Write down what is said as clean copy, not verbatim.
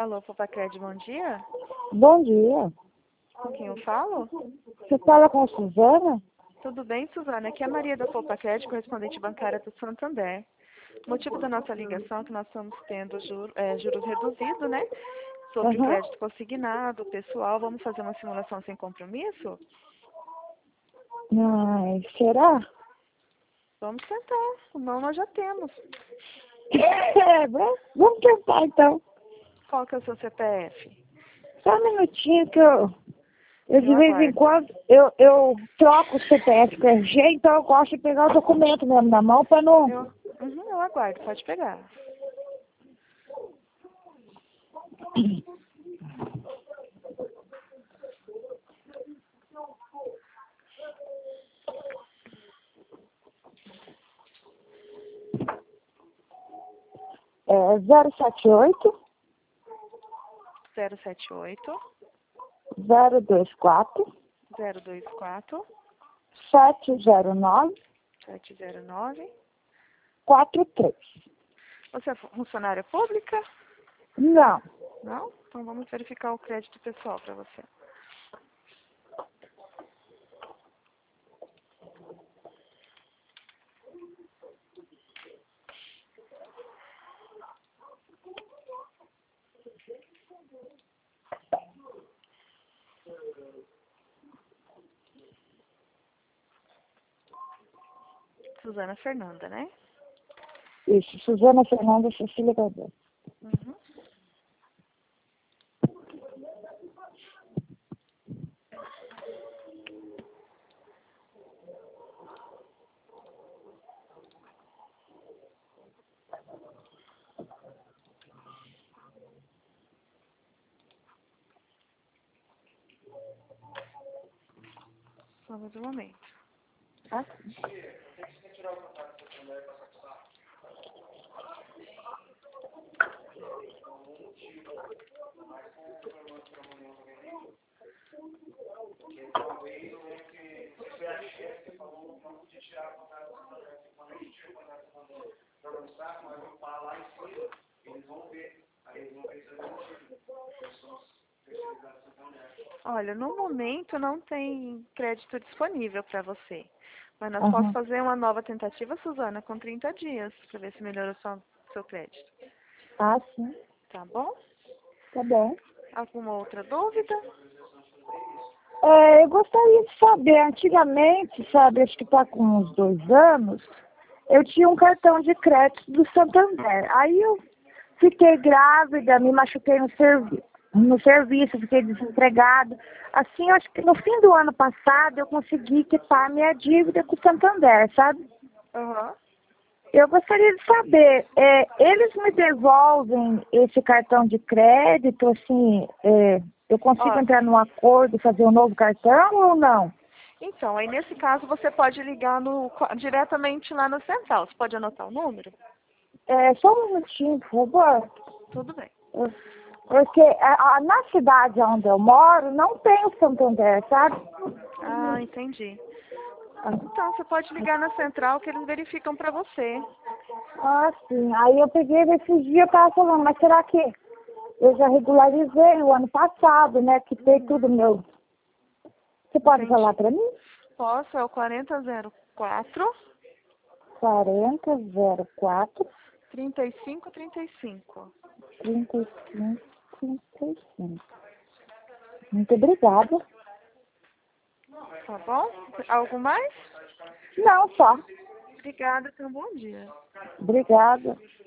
Alô, Popacred, bom dia. Bom dia. Com quem eu falo? Você fala com a Suzana? Tudo bem, Suzana? Aqui é a Maria da Popacred, correspondente bancária do Santander. O motivo da nossa ligação é que nós estamos tendo juros reduzidos, né? Sobre o Aham. crédito consignado, pessoal. Vamos fazer uma simulação sem compromisso? Ai, será? Vamos tentar. O não nós já temos. Vamos tentar então. Qual que é o seu CPF? Só um minutinho que eu de vez em aguardo. quando, eu troco o CPF com RG, então eu gosto de pegar o documento mesmo na mão para não... Eu aguardo, pode pegar. É 078 078 024 024 709 709. 43. Você é funcionária pública? Não. Não? Então vamos verificar o crédito pessoal para você. Suzana Fernanda, né? Isso, Suzana Fernanda Cecília Gabriel. Uhum. Só mais um momento. Tá? Olha, no momento não tem crédito disponível para você. Mas nós podemos Aham. fazer uma nova tentativa, Suzana, com 30 dias, para ver se melhora o seu crédito. Ah, sim. Tá bom? Tá bom. Alguma outra dúvida? Eu gostaria de saber, antigamente, sabe, acho que está com uns 2 anos, eu tinha um cartão de crédito do Santander. Aí eu fiquei grávida, me machuquei no serviço, fiquei desempregada. Assim, eu acho que no fim do ano passado eu consegui quitar minha dívida com o Santander, sabe? Aham. Eu gostaria de saber, eles me devolvem esse cartão de crédito, assim, eu consigo Ó, entrar num acordo e fazer um novo cartão ou não? então, aí nesse caso você pode ligar diretamente lá no Central. Você pode anotar o número? Só um minutinho, por favor. Tudo bem. Porque na cidade onde eu moro não tem o Santander, sabe? Ah, entendi. Então, você pode ligar na Central que eles verificam para você. Ah, sim. Aí eu peguei esses dias, eu tava falando, mas será que eu já regularizei o ano passado, né? Que tem tudo meu. Você pode Entendi. falar pra mim? Posso, é o 4004 4004 3535. 35 35. Muito obrigada. Tá bom? Algo mais? Não, só. Obrigada, tenha um bom dia. Obrigada.